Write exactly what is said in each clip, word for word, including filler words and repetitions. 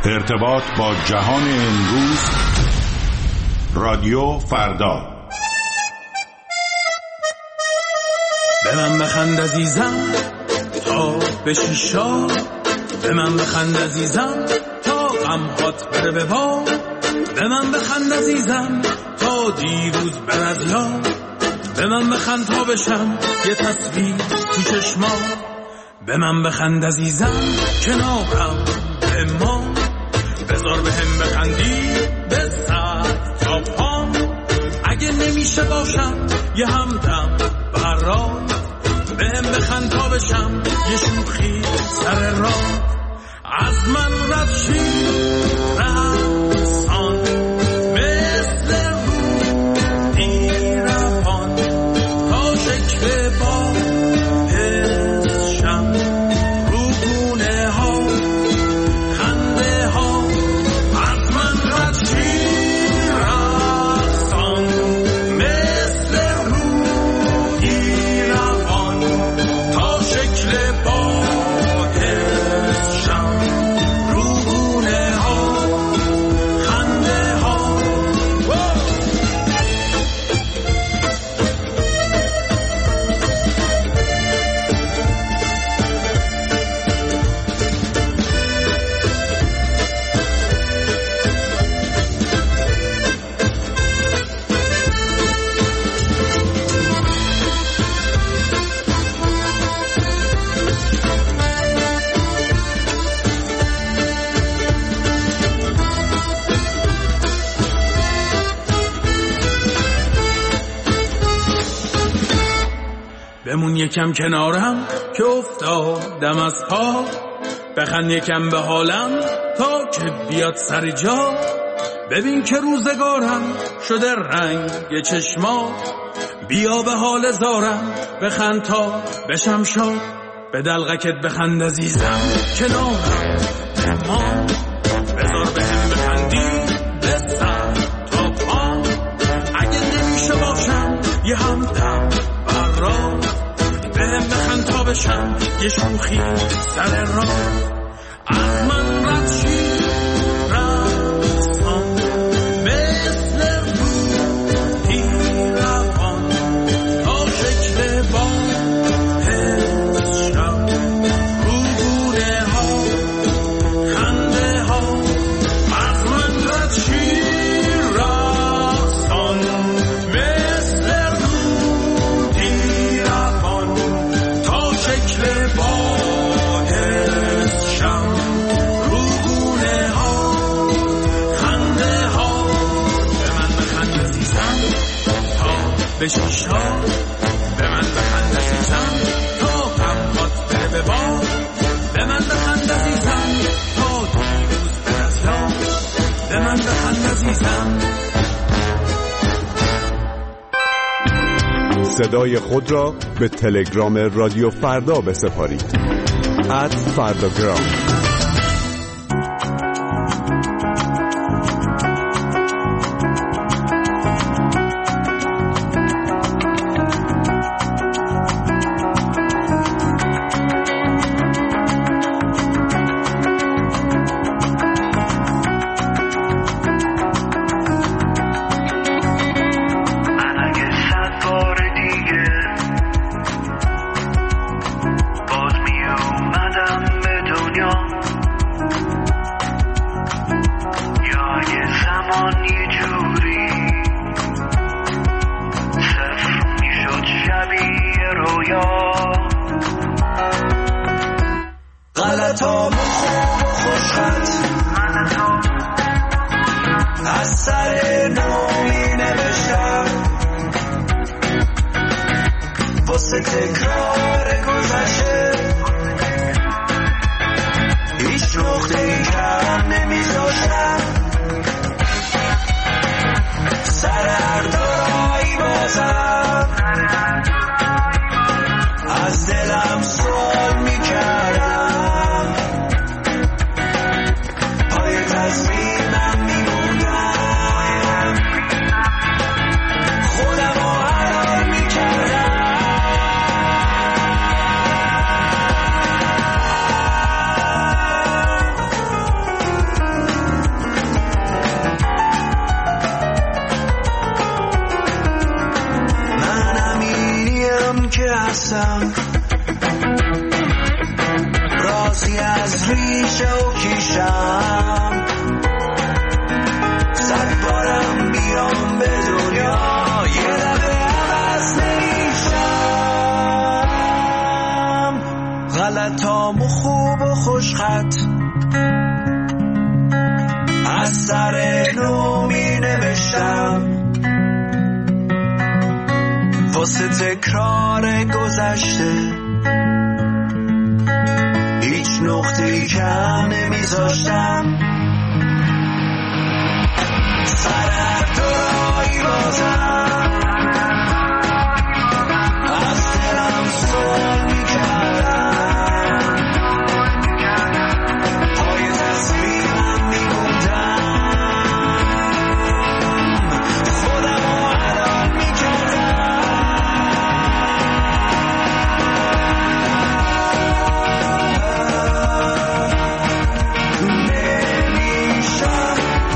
ارتباط با جهان امروز. رادیو فردا. به من بخند عزیزم تا بشی شاد، به من بخند عزیزم تا غم‌هات بره به باد، به من بخند عزیزم تا دیروز بره از یاد، به من بخند تا بشم یه تصویر تو چشمات، به من بخند عزیزم کنارم به ما، بذار به هم بخندی به سر تا پام، اگه نمیشه باشم یه همدم برات، به هم بخند تا بشم یه شوخی سر راه، از من رد شی رقصان مثل رودی روان، تا شکل با حسشم رو گونه ها خنده ها، از من رد شی رقصان مثل رودی روان، تا شکل با بمون یکم کنارم که افتادم از پا، بخند یکم به حالم تا که بیاد سر جا، ببین که روزگارم شده رنگ چشما، بیا به حال زارم بخند تا بشم شاد، به دلغکت بخند عزیزم کنارم ما، بذار به هم بخندی به سر تا پا، اگه نمیشه باشم یه همدم برات، به هم بخند تا بشم یه شوخی سر راه، از من رد شی رقصان مثل رودی روان، تا شکل با حسشم رو گونه ها خنده ها، از من رد شی رقصان مثل رودی روان، تا شکل با حسشم رو گونه ها خنده ها، به من بخند عزیزم تا بشی شاد، به من بخند عزیزم تا غم‌هات بره به باد، به من بخند عزیزم تا دیروز بره از یاد، به من بخند عزیزم. صدای خود را به تلگرام رادیو فردا بسپارید. ات فرداگرام. از ریشه و کیشم، صد بارم بیام به دنیا یه دفعه عوض نمیشم. غلطام و خوب و خوشخط از سر نو می نوشتم، واسه تکرار گذشته هیچ نقطه‌ای کم نمیذاشتم. سر هر دورایی بازم از دلم سوال میکردم، پای تصویرم میبودم، خودم رو حلال میکردم. نمیشم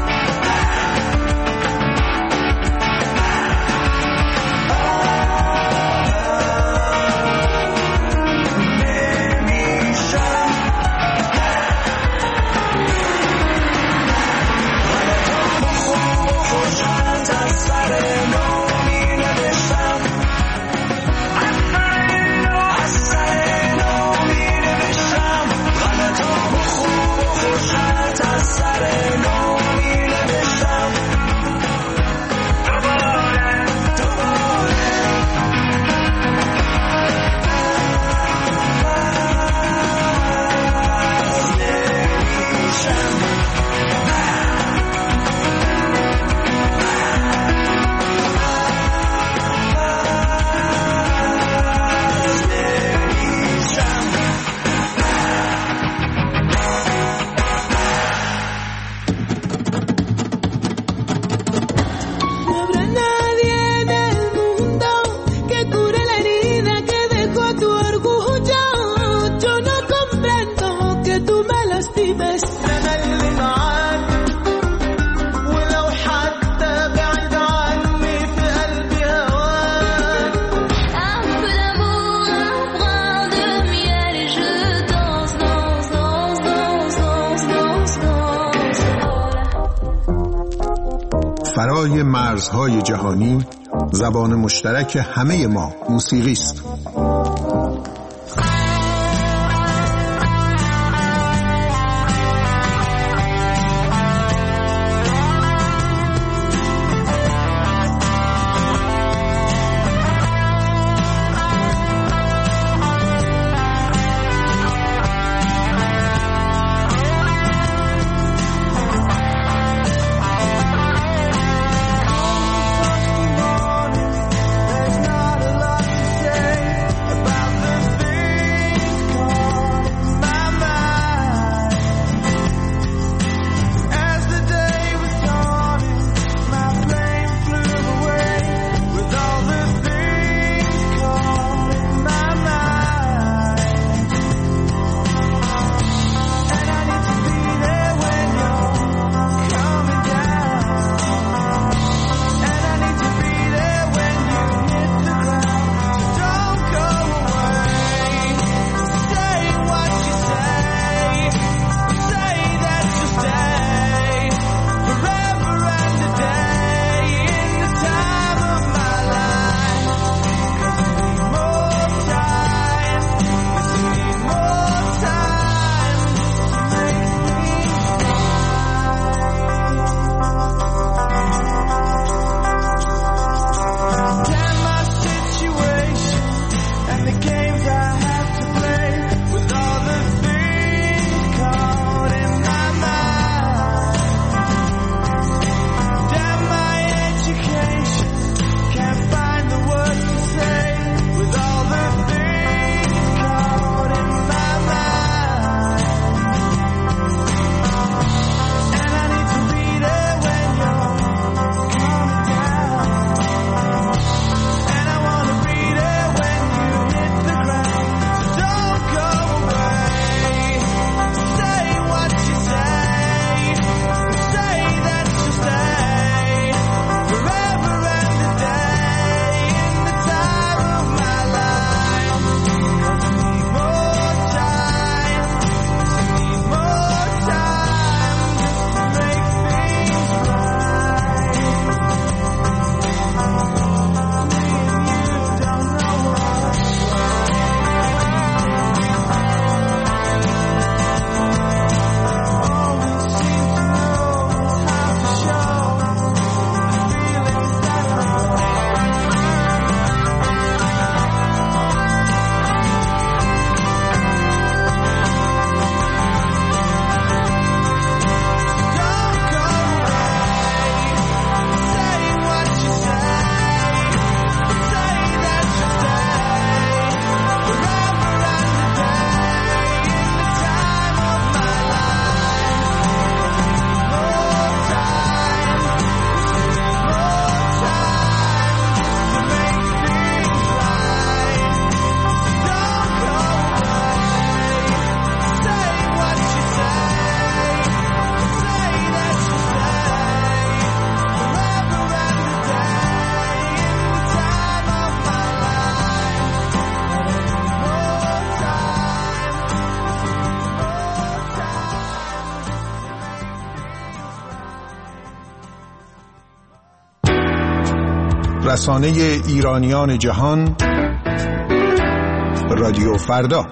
فرای مرزهای جهانی، زبان مشترک همه ما موسیقی است. say رسانه ایرانیان جهان، رادیو فردا.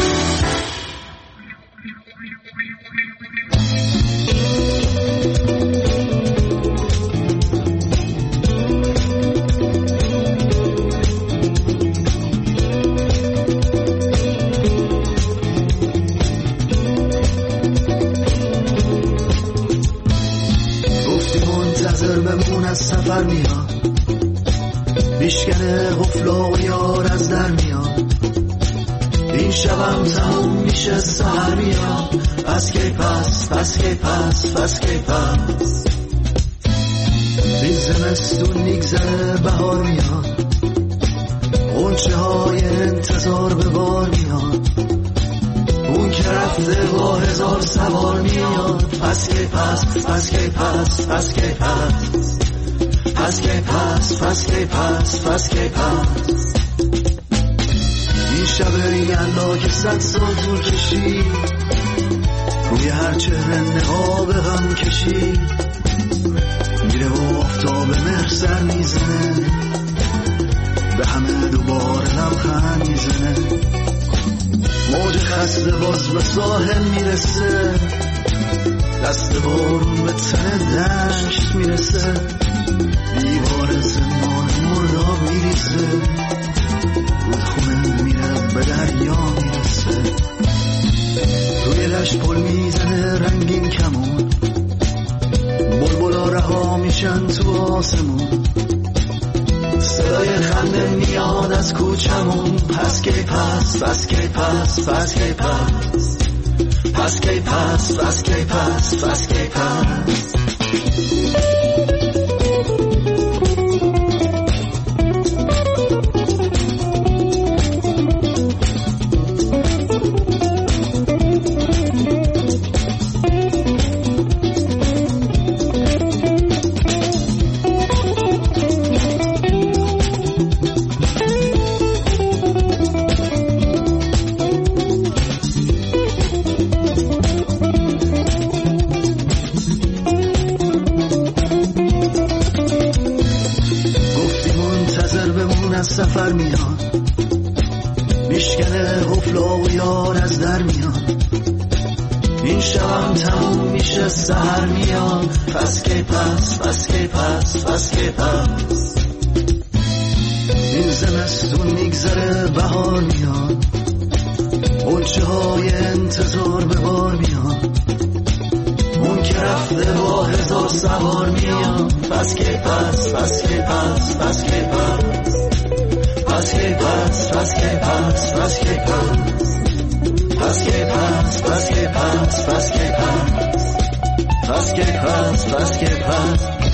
سفر میاد بیشکنه غفلا و یار از در میاد، این شبم تموم میشه سهر میاد، پس کی پس پس کی پس پس کی پس این زمستون میگذره بهار میاد، غنچه های انتظار به بار میاد، اون که رفته با هزار سوار میاد، پس کی پس پس کی پس پس کی پس پس کی پس پس کی پس پس کی پس این شب ریلا که صد سال طول کشید، روی هر چهره نقاب غم کشید، میره و آفتاب مهر سر میزنه، به همه دوباره لبخند میزنه، موج خسته باز به ساحل میرسه، دست بارون به تن دشت میرسه، دیوار زمان مرداب میریزه، رودخونه میره به دریا میرسه، روی دشت پل میزنه رنگین کمون، بلبلا رها میشن تو آسمون، صدای خنده میاد از کوچمون، پس کی پس پس کی پس پس کی پس پس کی پس پس کی پس پس کی پس سفر میاد میشکنه غفلا و یار از در میاد، این شبم تموم میشه سهر میاد، پس کی پس پس کی پس پس کی پس این زمستون میگذره بهار میاد، غنچه های انتظار به بار میاد، اون که رفته با هزار سوار میاد، پس کی پس پس کی پس پس کی پس پس کی پس پس کی پس پس کی پس پس کی پس پس کی پس پس کی پس پس کی پس پس کی پس